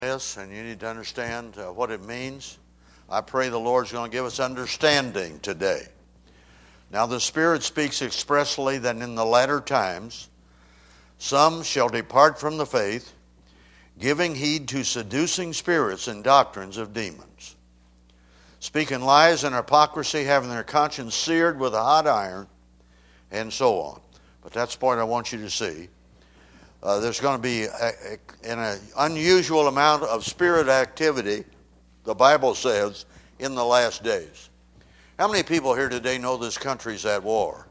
this, and you need to understand what it means. I pray the Lord's going to give us understanding today. Now the Spirit speaks expressly that in the latter times some shall depart from the faith, giving heed to seducing spirits and doctrines of demons, speaking lies and hypocrisy, having their conscience seared with a hot iron, and so on. But that's the point I want you to see. There's going to be an unusual amount of spirit activity, the Bible says, in the last days. How many people here today know this country's at war?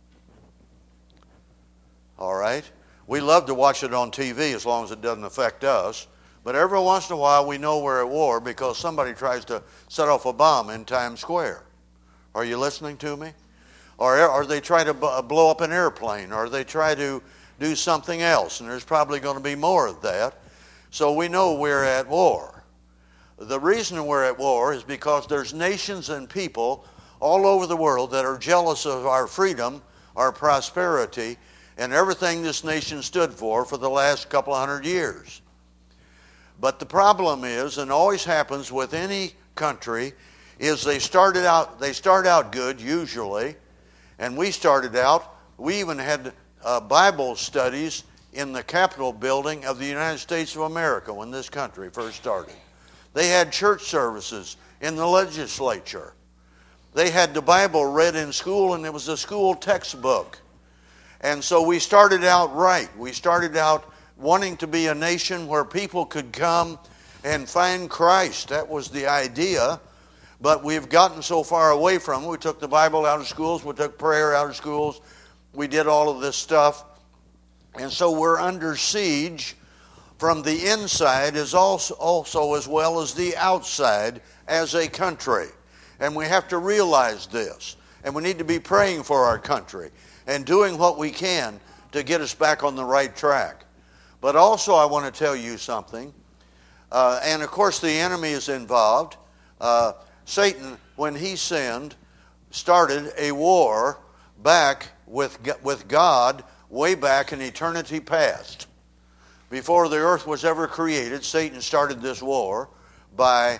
All right. We love to watch it on TV as long as it doesn't affect us. But every once in a while we know we're at war because somebody tries to set off a bomb in Times Square. Are you listening to me? Or they try to blow up an airplane, or they try to do something else, and there's probably going to be more of that. So we know we're at war. The reason we're at war is because there's nations and people all over the world that are jealous of our freedom, our prosperity, and everything this nation stood for the last couple of hundred years. But the problem is, and always happens with any country, is they start out good usually, and we even had Bible studies in the Capitol building of the United States of America when this country first started. They had church services in the legislature. They had the Bible read in school, and it was a school textbook. And so we started out right. We started out wanting to be a nation where people could come and find Christ. That was the idea. But we've gotten so far away from it. We took the Bible out of schools. We took prayer out of schools. We did all of this stuff. And so we're under siege from the inside as also as well as the outside as a country. And we have to realize this. And we need to be praying for our country and doing what we can to get us back on the right track. But also I want to tell you something. And of course the enemy is involved. Satan, when he sinned, started a war back with God way back in eternity past. Before the earth was ever created, Satan started this war by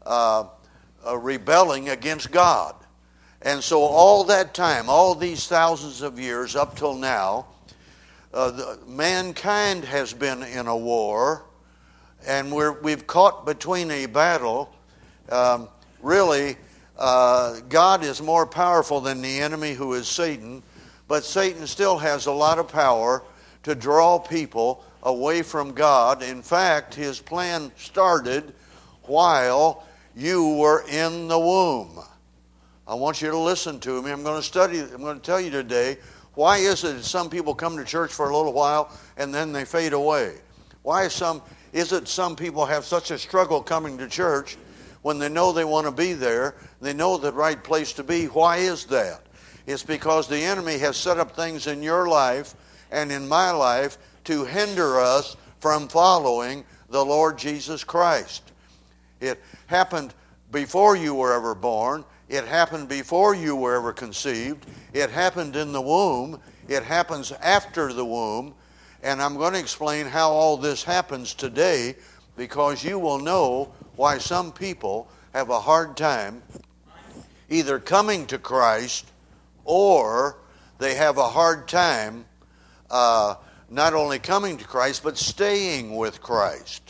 rebelling against God. And so all that time, all these thousands of years up till now, mankind has been in a war, and we've caught between a battle. Really, God is more powerful than the enemy, who is Satan, but Satan still has a lot of power to draw people away from God. In fact, his plan started while you were in the womb. I want you to listen to me. I'm going to tell you today, why is it that some people come to church for a little while and then they fade away? Why is it some people have such a struggle coming to church when they know they want to be there, they know the right place to be? Why is that? It's because the enemy has set up things in your life and in my life to hinder us from following the Lord Jesus Christ. It happened before you were ever born. It happened before you were ever conceived. It happened in the womb. It happens after the womb. And I'm going to explain how all this happens today, because you will know why some people have a hard time either coming to Christ, or they have a hard time not only coming to Christ, but staying with Christ.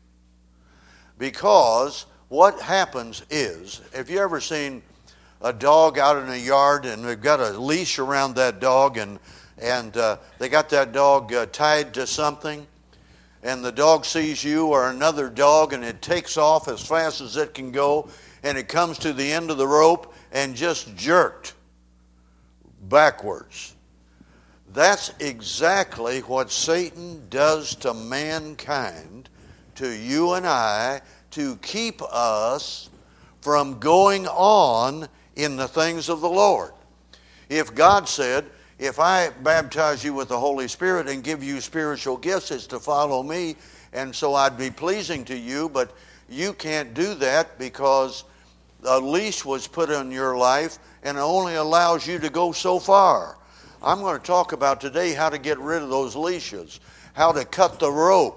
Because what happens is, have you ever seen a dog out in a yard and they've got a leash around that dog, and they got that dog tied to something, and the dog sees you or another dog and it takes off as fast as it can go, and it comes to the end of the rope and just jerked backwards? That's exactly what Satan does to mankind, to you and I, to keep us from going on in the things of the Lord. If God said, if I baptize you with the Holy Spirit and give you spiritual gifts, it's to follow me, and so I'd be pleasing to you, but you can't do that because a leash was put on your life and it only allows you to go so far. I'm going to talk about today how to get rid of those leashes, how to cut the rope,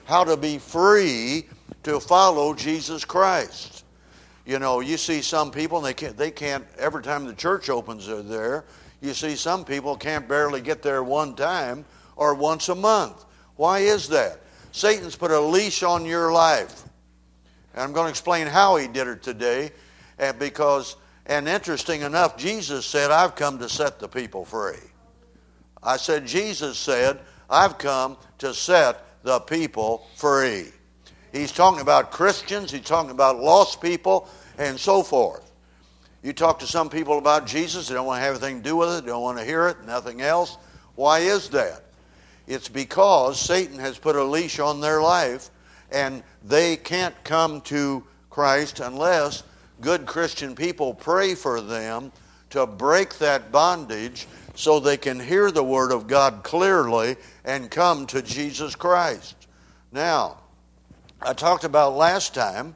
how to be free to follow Jesus Christ. You know, you see some people, they can't, every time the church opens, they're there. You see some people can't barely get there one time or once a month. Why is that? Satan's put a leash on your life. And I'm going to explain how he did it today. And interesting enough, Jesus said, I've come to set the people free. I said, Jesus said, I've come to set the people free. He's talking about Christians, he's talking about lost people, and so forth. You talk to some people about Jesus, they don't want to have anything to do with it, they don't want to hear it, nothing else. Why is that? It's because Satan has put a leash on their life, and they can't come to Christ unless good Christian people pray for them to break that bondage so they can hear the Word of God clearly and come to Jesus Christ. Now, I talked about last time,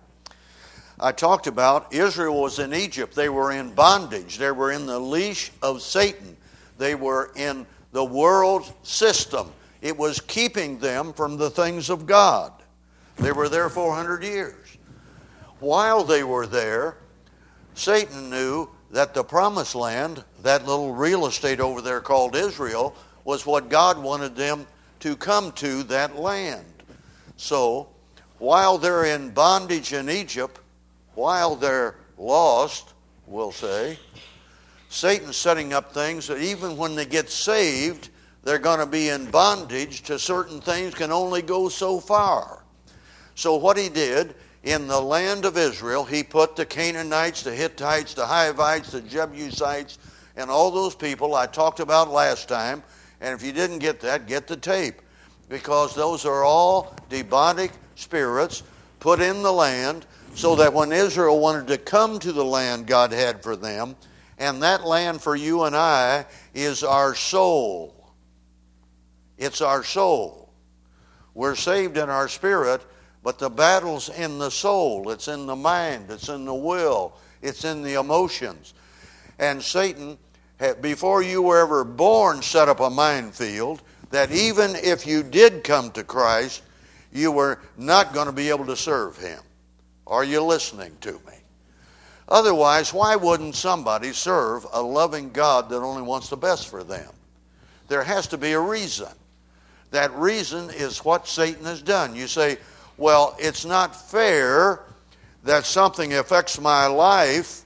Israel was in Egypt. They were in bondage. They were in the leash of Satan. They were in the world system. It was keeping them from the things of God. They were there 400 years. While they were there, Satan knew that the promised land, that little real estate over there called Israel, was what God wanted them to come to, that land. So, while they're in bondage in Egypt, while they're lost, we'll say, Satan's setting up things that even when they get saved, they're going to be in bondage to certain things, can only go so far. So what he did, in the land of Israel, he put the Canaanites, the Hittites, the Hivites, the Jebusites, and all those people I talked about last time. And if you didn't get that, get the tape. Because those are all demonic spirits put in the land so that when Israel wanted to come to the land God had for them, and that land for you and I is our soul. It's our soul. We're saved in our spirit, but the battle's in the soul. It's in the mind. It's in the will. It's in the emotions. And Satan, before you were ever born, set up a minefield that even if you did come to Christ, you were not going to be able to serve Him. Are you listening to me? Otherwise, why wouldn't somebody serve a loving God that only wants the best for them? There has to be a reason. That reason is what Satan has done. You say, well, it's not fair that something affects my life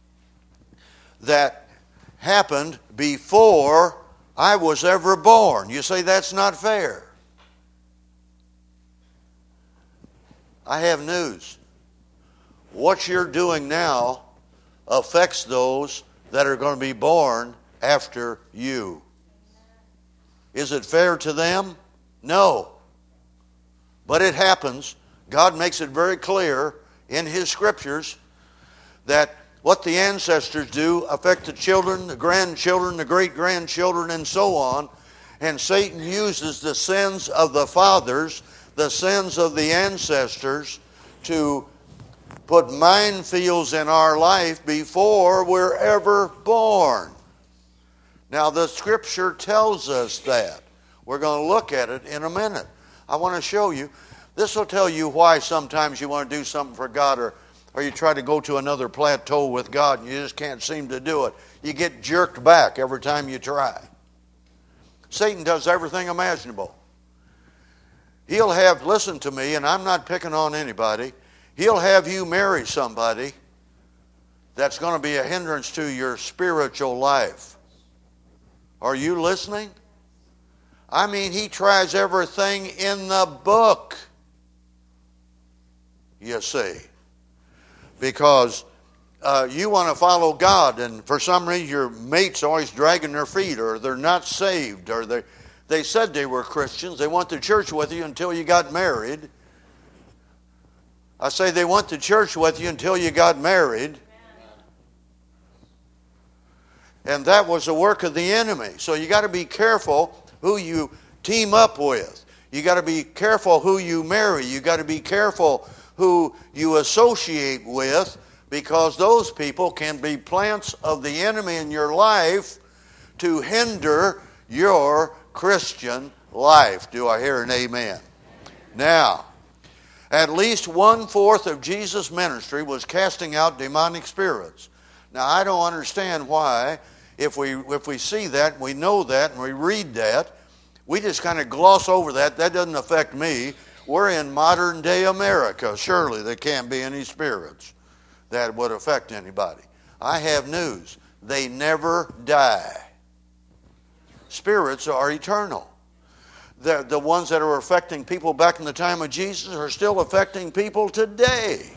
that happened before I was ever born. You say that's not fair. I have news. What you're doing now affects those that are going to be born after you. Is it fair to them? No. But it happens. God makes it very clear in His Scriptures that what the ancestors do affect the children, the grandchildren, the great-grandchildren, and so on. And Satan uses the sins of the fathers, the sins of the ancestors, to put minefields in our life before we're ever born. Now, the Scripture tells us that. We're going to look at it in a minute. I want to show you. This will tell you why sometimes you want to do something for God, or you try to go to another plateau with God and you just can't seem to do it. You get jerked back every time you try. Satan does everything imaginable. He'll have, listen to me, and I'm not picking on anybody, he'll have you marry somebody that's going to be a hindrance to your spiritual life. Are you listening? I mean, he tries everything in the book, you see. Because you want to follow God, and for some reason your mate's always dragging their feet, or they're not saved, or they said they were Christians. They went to church with you until you got married. I say they went to church with you until you got married. And that was the work of the enemy. So you got to be careful who you team up with. You got to be careful who you marry. You got to be careful who you associate with, because those people can be plants of the enemy in your life to hinder your Christian life. Do I hear an amen? Now, At least 1/4 of Jesus' ministry was casting out demonic spirits. Now, I don't understand why, if we see that, we know that, and we read that, we just kind of gloss over that. That doesn't affect me. We're in modern day America. Surely there can't be any spirits that would affect anybody. I have news. They never die. Spirits are eternal. The ones that are affecting people back in the time of Jesus are still affecting people today.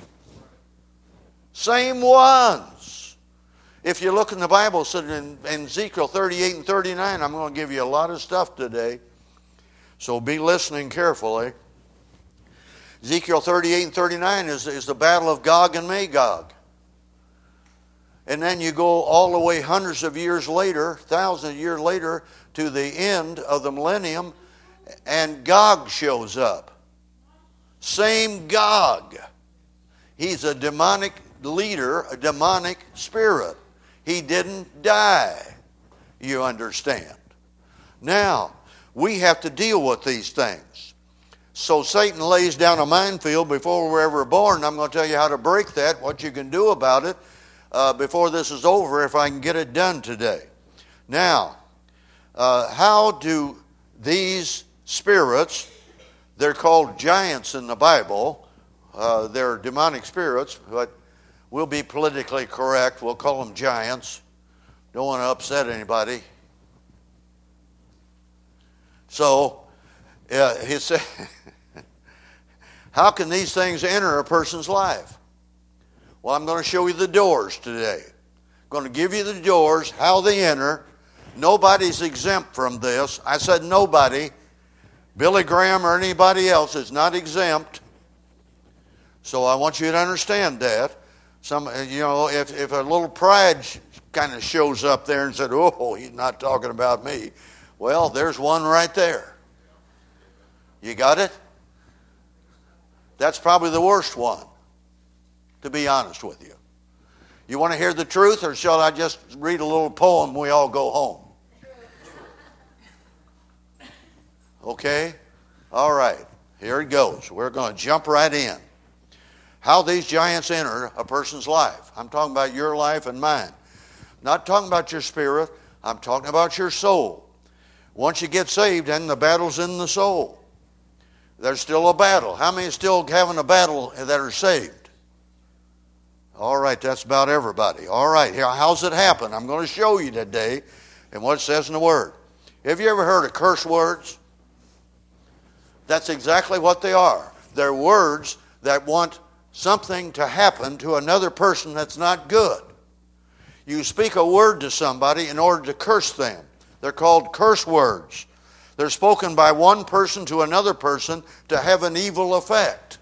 Same ones. If you look in the Bible, so in Ezekiel 38 and 39, I'm going to give you a lot of stuff today. So be listening carefully. Ezekiel 38 and 39 is the battle of Gog and Magog. And then you go all the way hundreds of years later, thousands of years later, to the end of the millennium, and Gog shows up. Same Gog. He's a demonic leader, a demonic spirit. He didn't die, you understand. Now, we have to deal with these things. So Satan lays down a minefield before we're ever born. I'm going to tell you how to break that, what you can do about it before this is over, if I can get it done today. Now, how do these spirits, they're called giants in the Bible, they're demonic spirits, but we'll be politically correct. We'll call them giants. Don't want to upset anybody. So, he said, how can these things enter a person's life? Well, I'm going to show you the doors today. I'm going to give you the doors, how they enter. Nobody's exempt from this. I said nobody. Billy Graham or anybody else is not exempt. So I want you to understand that. If a little pride kind of shows up there and said, oh, he's not talking about me. Well, there's one right there. You got it? That's probably the worst one, to be honest with you. You want to hear the truth, or shall I just read a little poem and we all go home? Okay? All right. Here it goes. We're going to jump right in. How these giants enter a person's life. I'm talking about your life and mine. Not talking about your spirit. I'm talking about your soul. Once you get saved, then the battle's in the soul. There's still a battle. How many are still having a battle that are saved? All right, that's about everybody. All right, here, how's it happen? I'm going to show you today and what it says in the Word. Have you ever heard of curse words? That's exactly what they are. They're words that want something to happen to another person that's not good. You speak a word to somebody in order to curse them. They're called curse words. They're spoken by one person to another person to have an evil effect.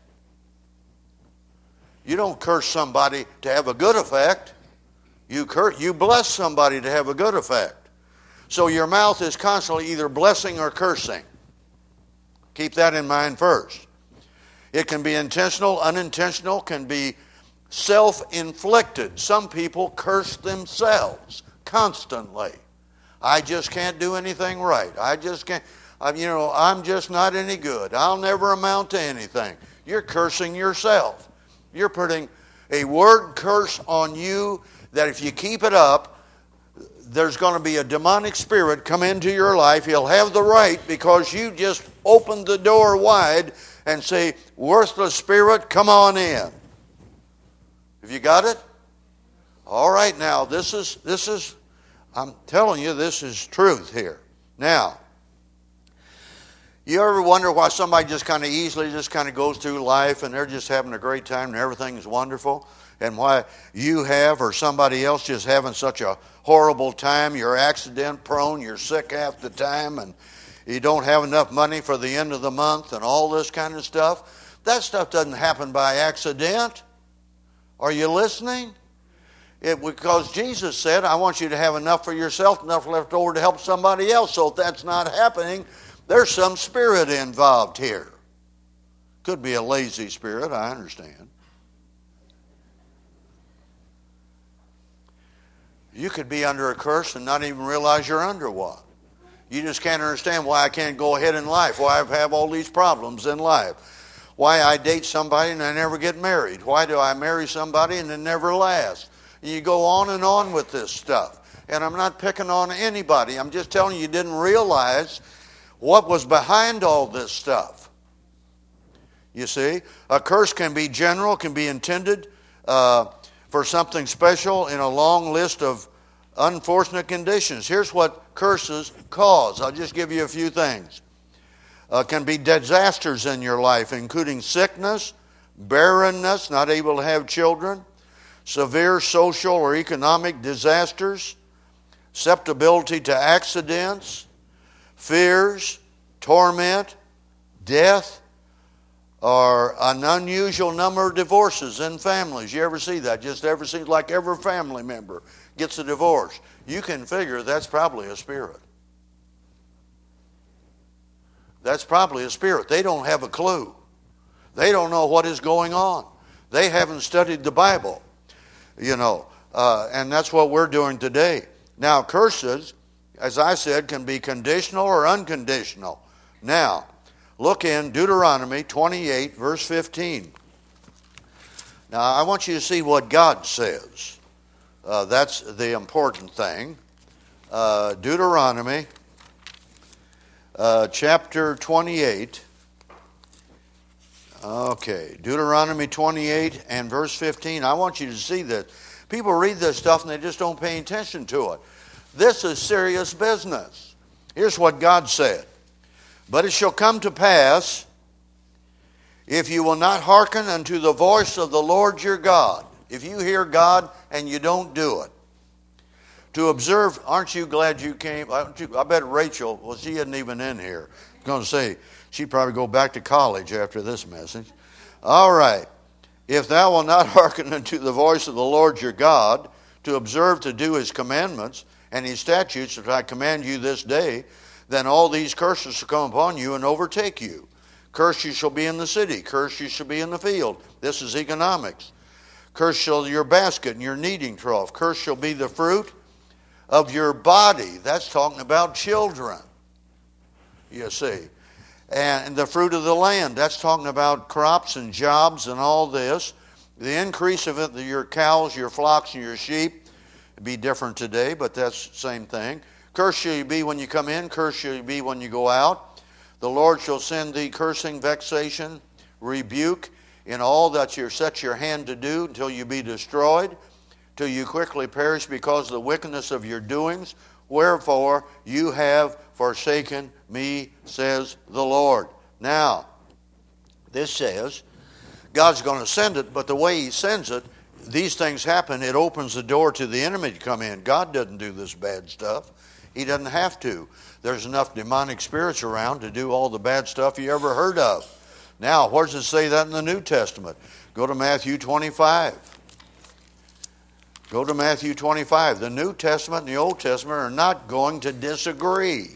You don't curse somebody to have a good effect. You bless somebody to have a good effect. So your mouth is constantly either blessing or cursing. Keep that in mind first. It can be intentional, unintentional, can be self-inflicted. Some people curse themselves constantly. I just can't do anything right. I just can't, I'm just not any good. I'll never amount to anything. You're cursing yourself. You're putting a word curse on you that if you keep it up, there's going to be a demonic spirit come into your life. He'll have the right because you just opened the door wide and say, worthless spirit, come on in. Have you got it? All right, now, this is, I'm telling you, this is truth here. Now, you ever wonder why somebody just kind of easily just kind of goes through life and they're just having a great time and everything is wonderful? And why you have or somebody else just having such a horrible time? You're accident prone, you're sick half the time, and you don't have enough money for the end of the month and all this kind of stuff. That stuff doesn't happen by accident. Are you listening? Because Jesus said, I want you to have enough for yourself, enough left over to help somebody else. So if that's not happening, there's some spirit involved here. Could be a lazy spirit, I understand. You could be under a curse and not even realize you're under one. You just can't understand why I can't go ahead in life, why I have all these problems in life. Why I date somebody and I never get married. Why do I marry somebody and it never lasts? You go on with this stuff. And I'm not picking on anybody. I'm just telling you didn't realize what was behind all this stuff. You see, a curse can be general, can be intended for something special in a long list of unfortunate conditions. Here's what curses cause. I'll just give you a few things. Can be disasters in your life, including sickness, barrenness, not able to have children, severe social or economic disasters, susceptibility to accidents, fears, torment, death, or an unusual number of divorces in families. You ever see that? Just ever seems like every family member gets a divorce. You can figure that's probably a spirit. That's probably a spirit. They don't have a clue. They don't know what is going on. They haven't studied the Bible, and that's what we're doing today. Now, curses, as I said, can be conditional or unconditional. Now, look in Deuteronomy 28, verse 15. Now, I want you to see what God says. That's the important thing. Deuteronomy chapter 28. Okay, Deuteronomy 28 and verse 15. I want you to see this. People read this stuff and they just don't pay attention to it. This is serious business. Here's what God said. But it shall come to pass, if you will not hearken unto the voice of the Lord your God, if you hear God and you don't do it, to observe, aren't you glad you came? I bet Rachel, well, she isn't even in here. I was going to say, she'd probably go back to college after this message. All right. If thou wilt not hearken unto the voice of the Lord your God, to observe to do his commandments and his statutes that I command you this day, then all these curses shall come upon you and overtake you. Cursed you shall be in the city. Cursed you shall be in the field. This is economics. Cursed shall your basket and your kneading trough. Cursed shall be the fruit of your body. That's talking about children, you see. And the fruit of the land. That's talking about crops and jobs and all this. The increase of it, your cows, your flocks, and your sheep. It'd be different today, but that's the same thing. Cursed shall you be when you come in. Cursed shall you be when you go out. The Lord shall send thee cursing, vexation, rebuke in all that you set your hand to do until you be destroyed, till you quickly perish because of the wickedness of your doings. Wherefore you have forsaken me, says the Lord. Now, this says God's going to send it, but the way he sends it, these things happen, it opens the door to the enemy to come in. God doesn't do this bad stuff. He doesn't have to. There's enough demonic spirits around to do all the bad stuff you ever heard of. Now, where does it say that in the New Testament? Go to Matthew 25. Go to Matthew 25. The New Testament and the Old Testament are not going to disagree,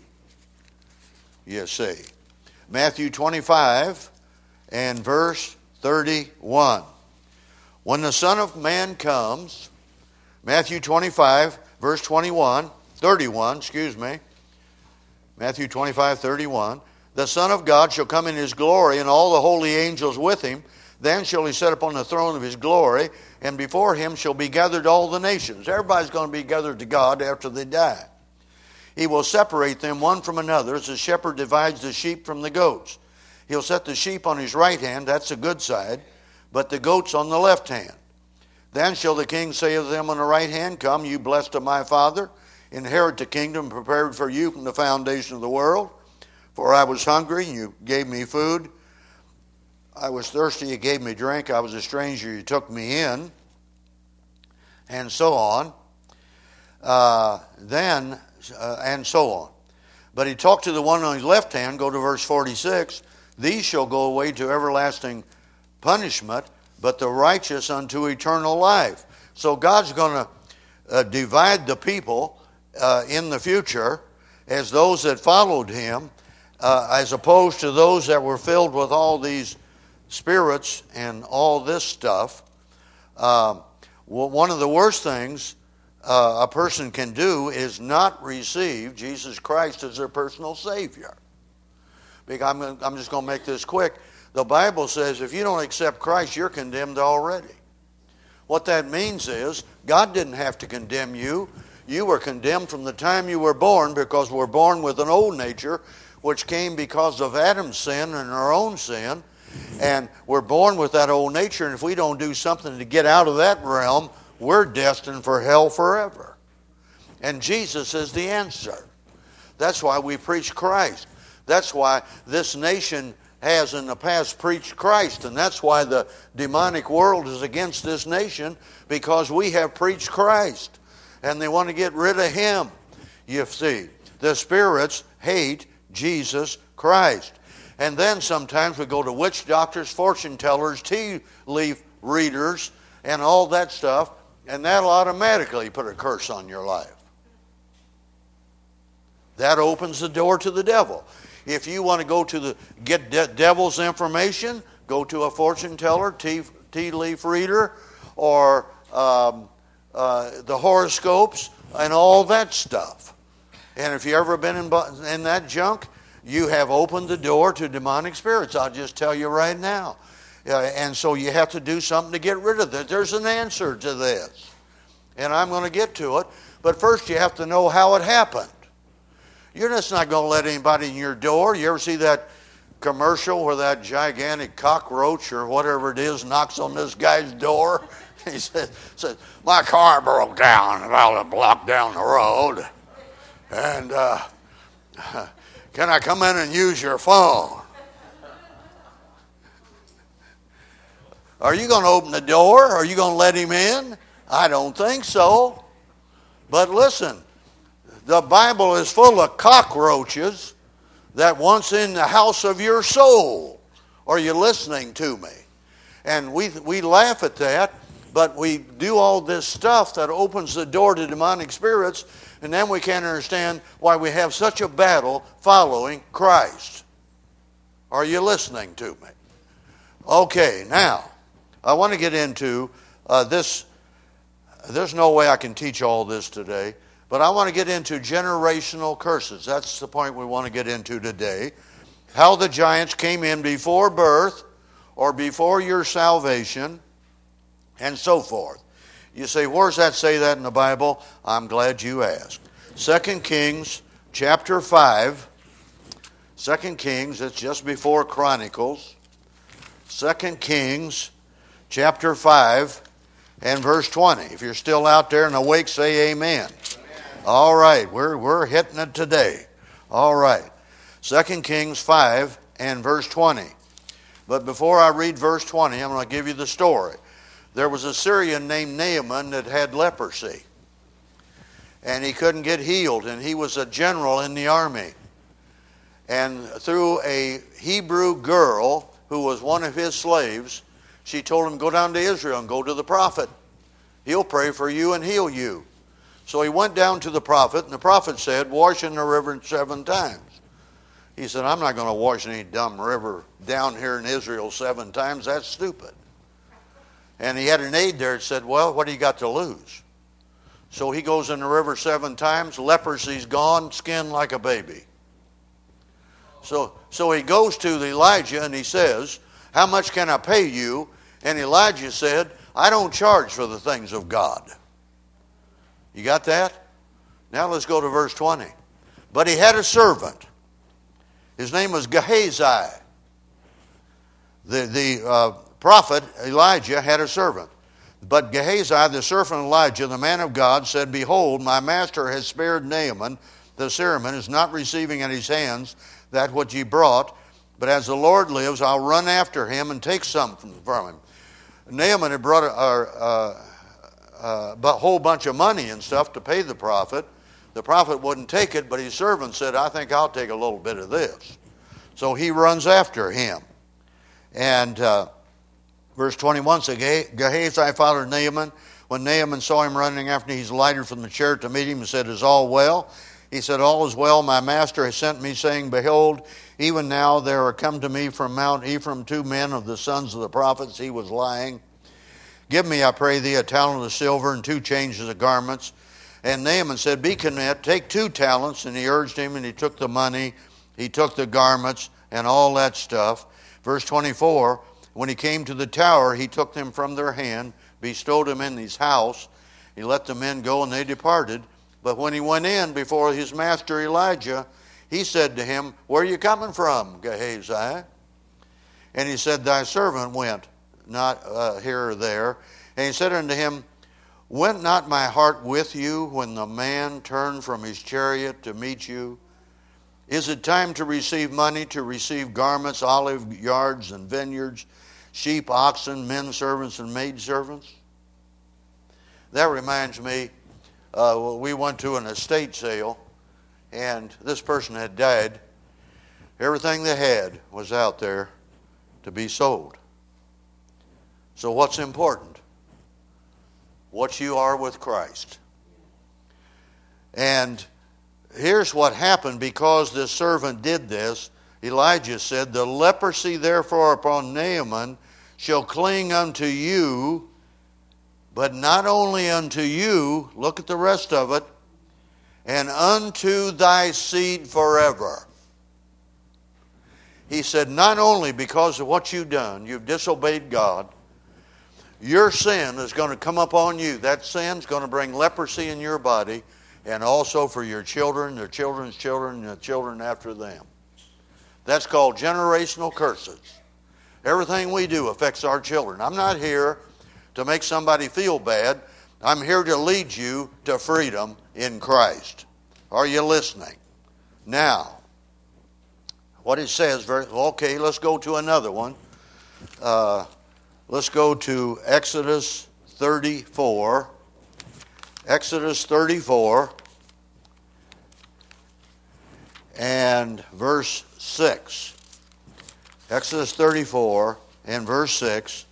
you see. Matthew 25 and verse 31. When the Son of Man comes, Matthew 25, verse 31, Matthew 25, 31. The Son of God shall come in his glory, and all the holy angels with him. Then shall he sit upon the throne of his glory, and before him shall be gathered all the nations. Everybody's going to be gathered to God after they die. He will separate them one from another, as the shepherd divides the sheep from the goats. He'll set the sheep on his right hand, that's the good side, but the goats on the left hand. Then shall the king say of them on the right hand, Come, you blessed of my Father, inherit the kingdom prepared for you from the foundation of the world. For I was hungry, and you gave me food. I was thirsty, you gave me drink. I was a stranger, you took me in. And so on. And so on. But he talked to the one on his left hand, go to verse 46. These shall go away to everlasting punishment, but the righteous unto eternal life. So God's going to divide the people in the future as those that followed him, as opposed to those that were filled with all these spirits and all this stuff. One of the worst things a person can do is not receive Jesus Christ as their personal Savior. I'm just going to make this quick. The Bible says if you don't accept Christ, you're condemned already. What that means is God didn't have to condemn you. You were condemned from the time you were born, because we're born with an old nature which came because of Adam's sin and our own sin. And we're born with that old nature, and if we don't do something to get out of that realm, we're destined for hell forever. And Jesus is the answer. That's why we preach Christ. That's why this nation has in the past preached Christ, and that's why the demonic world is against this nation, because we have preached Christ, and they want to get rid of Him. You see, the spirits hate Jesus Christ. And then sometimes we go to witch doctors, fortune tellers, tea leaf readers, and all that stuff, and that'll automatically put a curse on your life. That opens the door to the devil. If you want to go to get devil's information, go to a fortune teller, tea leaf reader, or the horoscopes and all that stuff. And if you've ever been in that junk, you have opened the door to demonic spirits. I'll just tell you right now. And so you have to do something to get rid of it. There's an answer to this. And I'm going to get to it. But first you have to know how it happened. You're just not going to let anybody in your door. You ever see that commercial where that gigantic cockroach or whatever it is knocks on this guy's door? He says, my car broke down about a block down the road. And can I come in and use your phone? Are you going to open the door? Are you going to let him in? I don't think so. But listen, the Bible is full of cockroaches that once in the house of your soul. Are you listening to me? And we laugh at that, but we do all this stuff that opens the door to demonic spirits, and then we can't understand why we have such a battle following Christ. Are you listening to me? Okay, now, I want to get into this. There's no way I can teach all this today, but I want to get into generational curses. That's the point we want to get into today. How the giants came in before birth or before your salvation and so forth. You say, where does that say that in the Bible? I'm glad you asked. 2 Kings chapter 5. 2 Kings, it's just before Chronicles. 2 Kings chapter 5 and verse 20. If you're still out there and awake, say amen. All right, we're hitting it today. All right. 2 Kings 5 and verse 20. But before I read verse 20, I'm going to give you the story. There was a Syrian named Naaman that had leprosy. And he couldn't get healed. And he was a general in the army. And through a Hebrew girl who was one of his slaves, she told him, go down to Israel and go to the prophet. He'll pray for you and heal you. So he went down to the prophet, and the prophet said, wash in the river 7 times. He said, I'm not going to wash any dumb river down here in Israel 7 times. That's stupid. And he had an aide there that said, well, what do you got to lose? So he goes in the river 7 times, leprosy's gone, skin like a baby. So he goes to Elijah and he says, how much can I pay you? And Elijah said, I don't charge for the things of God. You got that? Now let's go to verse 20. But he had a servant. His name was Gehazi. The prophet Elijah had a servant. But Gehazi, the servant of Elijah, the man of God, said, behold, my master has spared Naaman, the Syrian, is not receiving at his hands that which he brought. But as the Lord lives, I'll run after him and take something from him. Naaman had brought a whole bunch of money and stuff to pay the prophet. The prophet wouldn't take it, but his servant said, I think I'll take a little bit of this. So he runs after him. And verse 21 says, Gehazi followed Naaman. When Naaman saw him running after him, he alighted from the chariot to meet him and said, is all well? He said, all is well. My master has sent me, saying, behold, even now there are come to me from Mount Ephraim 2 men of the sons of the prophets. He was lying. Give me, I pray thee, a talent of silver and 2 changes of garments. And Naaman said, be content, take 2 talents. And he urged him, and he took the money, he took the garments, and all that stuff. Verse 24, when he came to the tower, he took them from their hand, bestowed them in his house. He let the men go, and they departed. But when he went in before his master Elijah, he said to him, where are you coming from, Gehazi? And he said, thy servant went, not here or there. And he said unto him, went not my heart with you when the man turned from his chariot to meet you? Is it time to receive money, to receive garments, olive yards and vineyards, sheep, oxen, men servants, and maid servants? That reminds me, we went to an estate sale, and this person had died. Everything they had was out there to be sold. So what's important? What you are with Christ. And here's what happened because this servant did this. Elijah said, the leprosy therefore upon Naaman shall cling unto you, but not only unto you, look at the rest of it, and unto thy seed forever. He said, not only because of what you've done, you've disobeyed God, your sin is going to come upon you. That sin's going to bring leprosy in your body, and also for your children, their children's children, and the children after them. That's called generational curses. Everything we do affects our children. I'm not here to make somebody feel bad. I'm here to lead you to freedom in Christ. Are you listening? Now, what it says, okay, let's go to another one. Let's go to Exodus 34. Exodus 34 and verse 6. Exodus 34 and verse 6.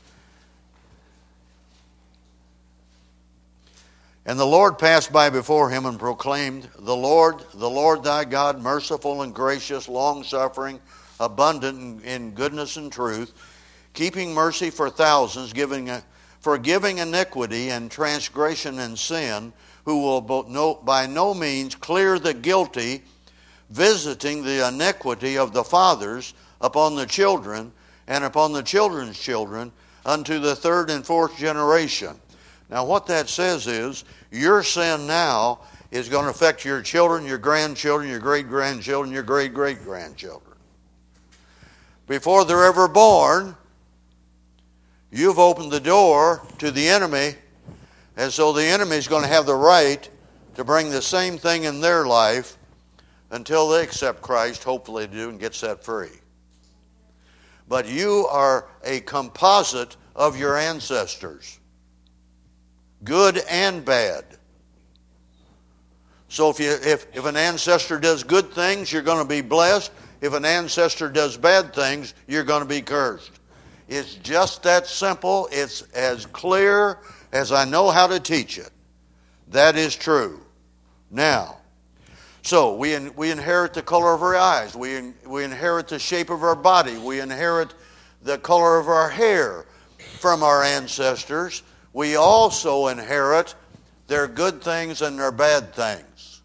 And the Lord passed by before him and proclaimed, the Lord thy God, merciful and gracious, long-suffering, abundant in goodness and truth, keeping mercy for thousands, forgiving iniquity and transgression and sin, who will by no means clear the guilty, visiting the iniquity of the fathers upon the children and upon the children's children unto the third and fourth generation. Now what that says is, your sin now is going to affect your children, your grandchildren, your great-grandchildren, your great-great-grandchildren. Before they're ever born, you've opened the door to the enemy, and so the enemy is going to have the right to bring the same thing in their life until they accept Christ, hopefully they do, and get set free. But you are a composite of your ancestors. Good and bad. So if an ancestor does good things, you're going to be blessed. If an ancestor does bad things, you're going to be cursed. It's just that simple. It's as clear as I know how to teach it. That is true. Now, so we inherit the color of our eyes. We inherit the shape of our body. We inherit the color of our hair from our ancestors. We also inherit their good things and their bad things.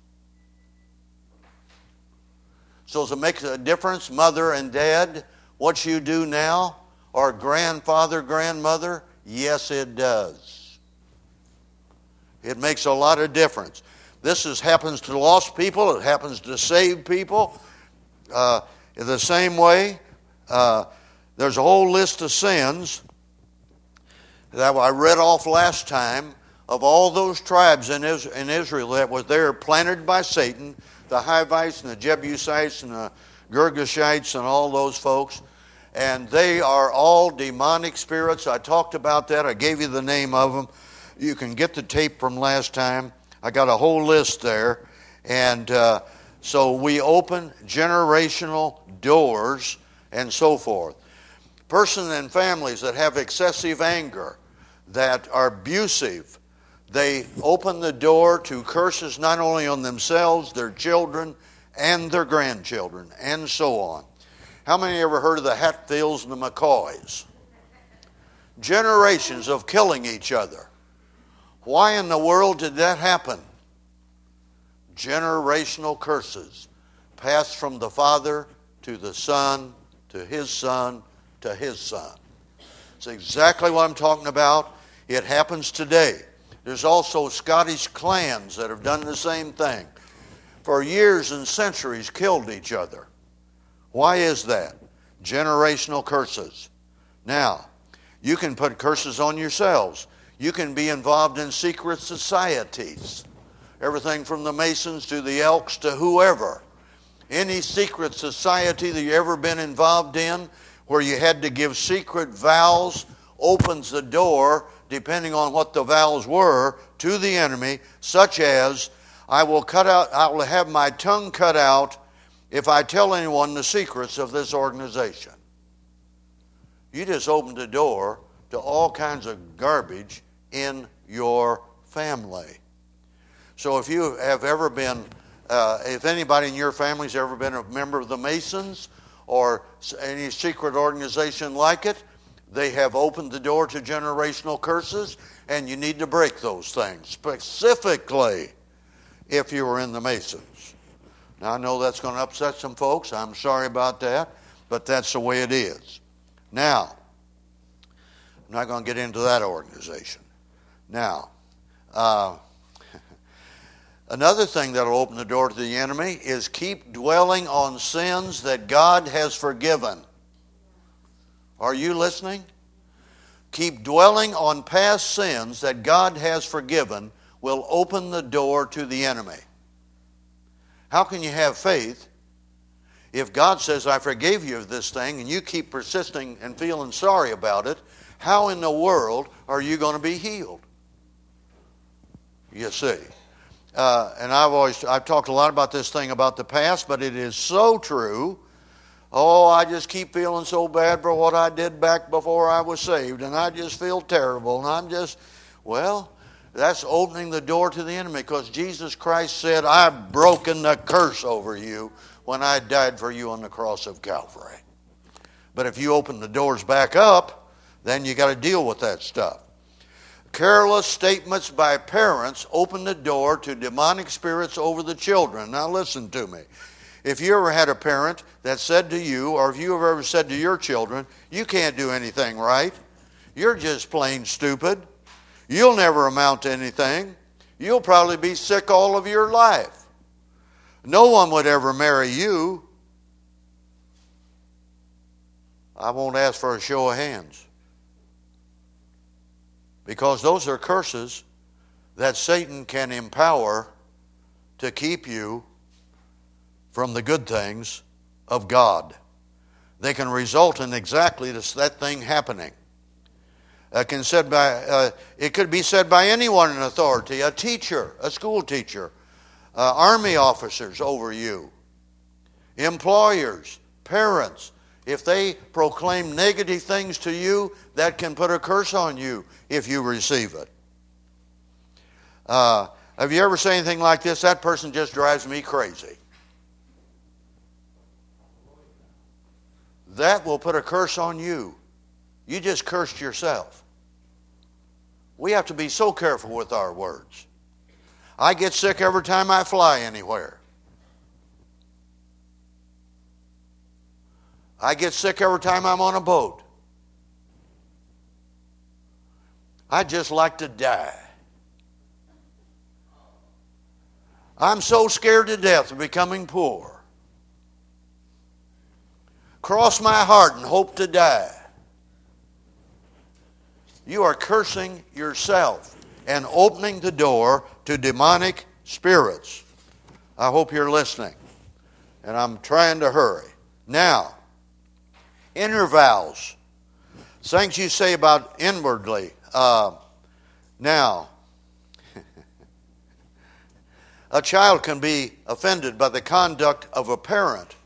So does it make a difference, mother and dad, what you do now, or grandfather, grandmother? Yes, it does. It makes a lot of difference. This happens to lost people. It happens to saved people. In the same way, there's a whole list of sins that I read off last time of all those tribes in Israel that were there planted by Satan, the Hivites and the Jebusites and the Girgashites and all those folks. And they are all demonic spirits. I talked about that. I gave you the name of them. You can get the tape from last time. I got a whole list there. And so we open generational doors and so forth. Person and families that have excessive anger, that are abusive, they open the door to curses not only on themselves, their children, and their grandchildren, and so on. How many ever heard of the Hatfields and the McCoys? Generations of killing each other. Why in the world did that happen? Generational curses passed from the father to the son, to his son, to his son. It's exactly what I'm talking about. It happens today. There's also Scottish clans that have done the same thing. For years and centuries killed each other. Why is that? Generational curses. Now, you can put curses on yourselves. You can be involved in secret societies. Everything from the Masons to the Elks to whoever. Any secret society that you've ever been involved in where you had to give secret vows opens the door, depending on what the vows were, to the enemy, such as, I will have my tongue cut out if I tell anyone the secrets of this organization. You just opened the door to all kinds of garbage in your family. So if you have ever been, if anybody in your family has ever been a member of the Masons or any secret organization like it, they have opened the door to generational curses, and you need to break those things, specifically if you were in the Masons. Now, I know that's going to upset some folks. I'm sorry about that, but that's the way it is. Now, I'm not going to get into that organization. Now, another thing that will open the door to the enemy is keep dwelling on sins that God has forgiven. Are you listening? Keep dwelling on past sins that God has forgiven will open the door to the enemy. How can you have faith if God says, I forgave you of this thing, and you keep persisting and feeling sorry about it? How in the world are you going to be healed? You see. And I've talked a lot about this thing about the past, but it is so true. Oh, I just keep feeling so bad for what I did back before I was saved, and I just feel terrible, and well, that's opening the door to the enemy, because Jesus Christ said, I've broken the curse over you when I died for you on the cross of Calvary. But if you open the doors back up, then you got to deal with that stuff. Careless statements by parents open the door to demonic spirits over the children. Now listen to me. If you ever had a parent that said to you, or if you have ever said to your children, you can't do anything right, you're just plain stupid, you'll never amount to anything, you'll probably be sick all of your life, no one would ever marry you, I won't ask for a show of hands. Because those are curses that Satan can empower to keep you from the good things of God. They can result in exactly that thing happening. It could be said by anyone in authority, a teacher, a school teacher, army officers over you, employers, parents. If they proclaim negative things to you, that can put a curse on you if you receive it. Have you ever said anything like this? That person just drives me crazy. That will put a curse on you. You just cursed yourself. We have to be so careful with our words. I get sick every time I fly anywhere. I get sick every time I'm on a boat. I just like to die. I'm so scared to death of becoming poor. Cross my heart and hope to die. You are cursing yourself and opening the door to demonic spirits. I hope you're listening. And I'm trying to hurry. Now, inner vows. Things you say about inwardly. Now, a child can be offended by the conduct of a parent.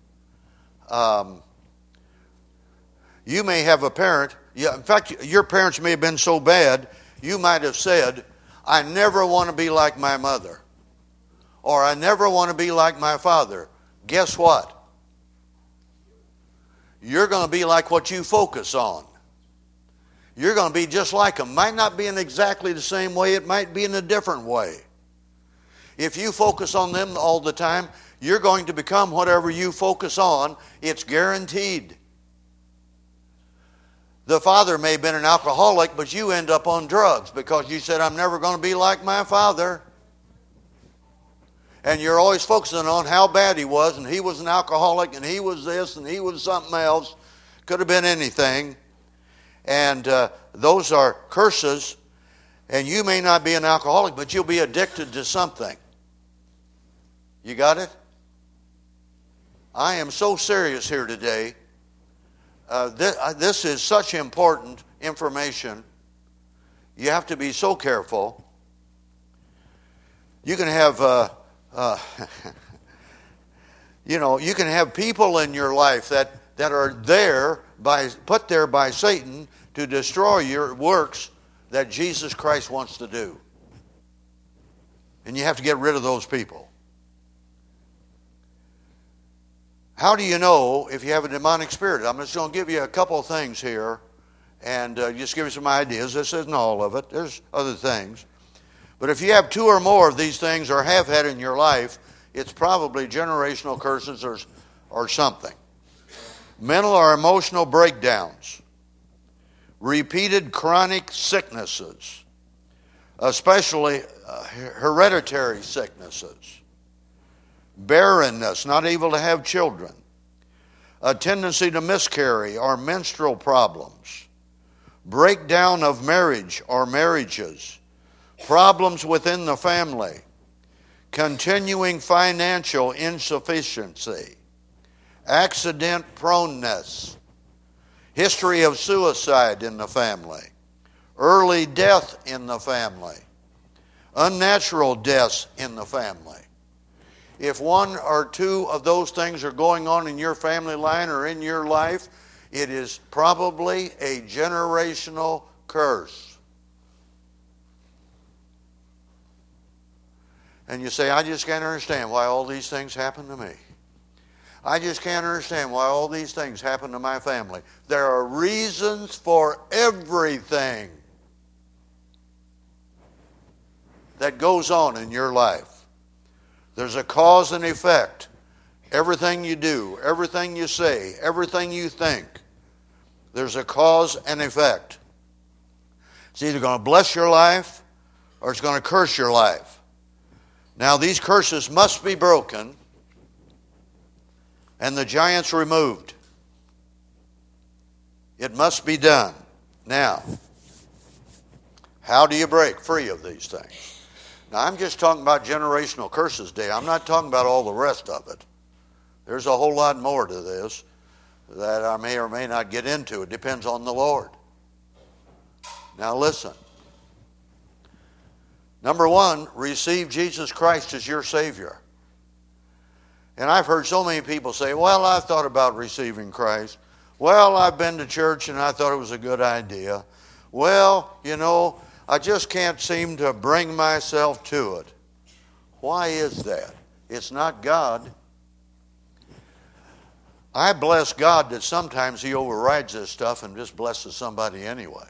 You may have a parent, in fact, your parents may have been so bad, you might have said, I never want to be like my mother, or I never want to be like my father. Guess what? You're going to be like what you focus on. You're going to be just like them. Might not be in exactly the same way, it might be in a different way. If you focus on them all the time, you're going to become whatever you focus on. It's guaranteed. The father may have been an alcoholic, but you end up on drugs because you said, I'm never going to be like my father. And you're always focusing on how bad he was, and he was an alcoholic, and he was this, and he was something else. Could have been anything. And those are curses. And you may not be an alcoholic, but you'll be addicted to something. You got it? I am so serious here today. This is such important information. You have to be so careful. You can have, you can have people in your life that are put there by Satan to destroy your works that Jesus Christ wants to do. And you have to get rid of those people. How do you know if you have a demonic spirit? I'm just going to give you a couple of things here and just give you some ideas. This isn't all of it. There's other things. But if you have two or more of these things or have had in your life, it's probably generational curses or something. Mental or emotional breakdowns. Repeated chronic sicknesses, especially hereditary sicknesses. Barrenness, not able to have children. A tendency to miscarry or menstrual problems. Breakdown of marriage or marriages. Problems within the family. Continuing financial insufficiency. Accident proneness. History of suicide in the family. Early death in the family. Unnatural deaths in the family. If one or two of those things are going on in your family line or in your life, it is probably a generational curse. And you say, I just can't understand why all these things happen to me. I just can't understand why all these things happen to my family. There are reasons for everything that goes on in your life. There's a cause and effect. Everything you do, everything you say, everything you think, there's a cause and effect. It's either going to bless your life or it's going to curse your life. Now, these curses must be broken and the giants removed. It must be done. Now, how do you break free of these things? Now, I'm just talking about generational curses today. I'm not talking about all the rest of it. There's a whole lot more to this that I may or may not get into. It depends on the Lord. Now, listen. Number one, receive Jesus Christ as your Savior. And I've heard so many people say, well, I've thought about receiving Christ. Well, I've been to church and I thought it was a good idea. Well, I just can't seem to bring myself to it. Why is that? It's not God. I bless God that sometimes He overrides this stuff and just blesses somebody anyway.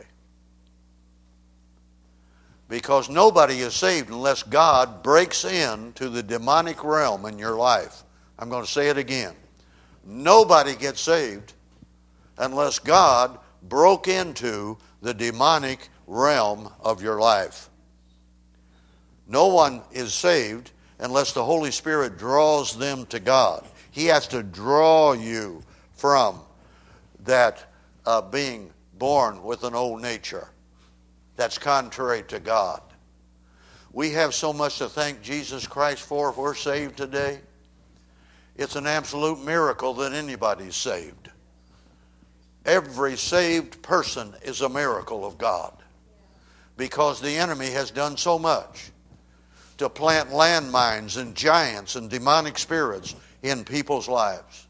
Because nobody is saved unless God breaks into the demonic realm in your life. I'm going to say it again. Nobody gets saved unless God broke into the demonic realm of your life. No one is saved unless the Holy Spirit draws them to God. He has to draw you from that being born with an old nature that's contrary to God. We have so much to thank Jesus Christ for if we're saved today. It's an absolute miracle that anybody's saved. Every saved person is a miracle of God because the enemy has done so much to plant landmines and giants and demonic spirits in people's lives.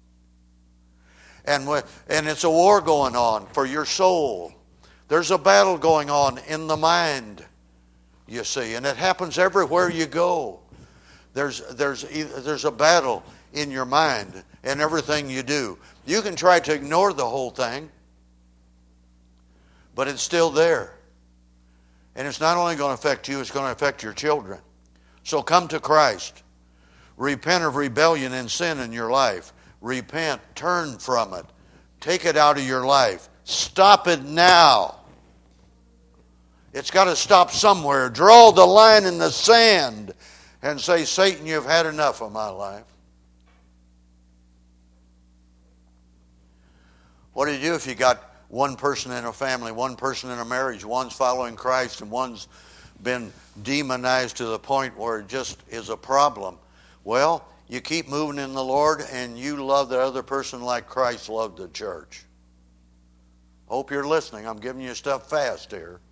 And it's a war going on for your soul. There's a battle going on in the mind, you see, and it happens everywhere you go. There's a battle in your mind and everything you do. You can try to ignore the whole thing, but it's still there. And it's not only going to affect you, it's going to affect your children. So come to Christ. Repent of rebellion and sin in your life. Repent, turn from it. Take it out of your life. Stop it now. It's got to stop somewhere. Draw the line in the sand and say, Satan, you've had enough of my life. What do you do if you got one person in a family, one person in a marriage, one's following Christ and one's been demonized to the point where it just is a problem? Well, you keep moving in the Lord and you love the other person like Christ loved the church. Hope you're listening. I'm giving you stuff fast here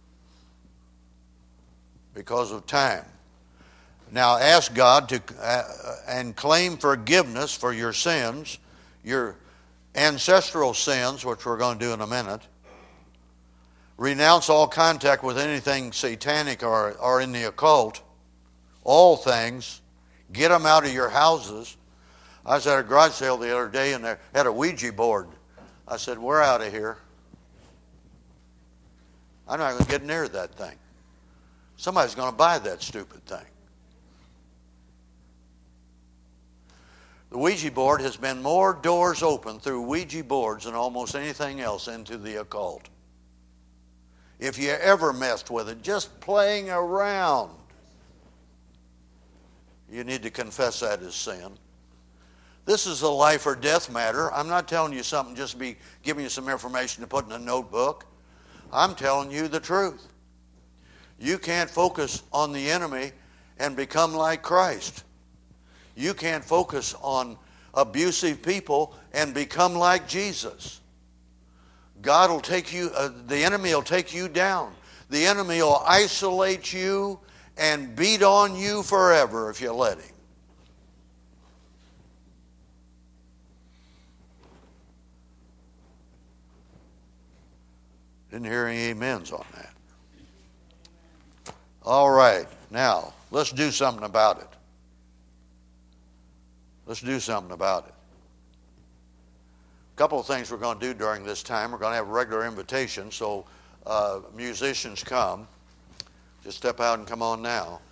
because of time. Now ask God to and claim forgiveness for your sins, your ancestral sins, which we're going to do in a minute. Renounce all contact with anything satanic or in the occult. All things. Get them out of your houses. I was at a garage sale the other day and they had a Ouija board. I said, we're out of here. I'm not going to get near that thing. Somebody's going to buy that stupid thing. The Ouija board has been more doors open through Ouija boards than almost anything else into the occult. If you ever messed with it, just playing around, you need to confess that as sin. This is a life or death matter. I'm not telling you something just to be giving you some information to put in a notebook. I'm telling you the truth. You can't focus on the enemy and become like Christ. You can't focus on abusive people and become like Jesus. God will take you, the enemy will take you down. The enemy will isolate you and beat on you forever if you let him. Didn't hear any amens on that. All right, now let's do something about it. Let's do something about it. A couple of things we're going to do during this time. We're going to have a regular invitation, so musicians come. Just step out and come on now.